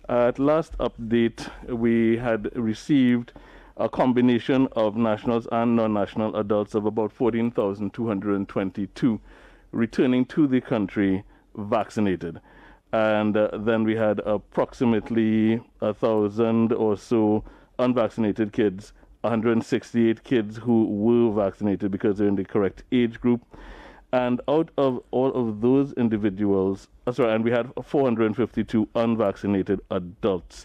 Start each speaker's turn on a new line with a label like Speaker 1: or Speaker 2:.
Speaker 1: At last update, we had received a combination of nationals and non-national adults of about 14,222 returning to the country vaccinated. And then we had approximately 1,000 or so unvaccinated kids, 168 kids who were vaccinated because they're in the correct age group. And out of all of those individuals, and we had 452 unvaccinated adults.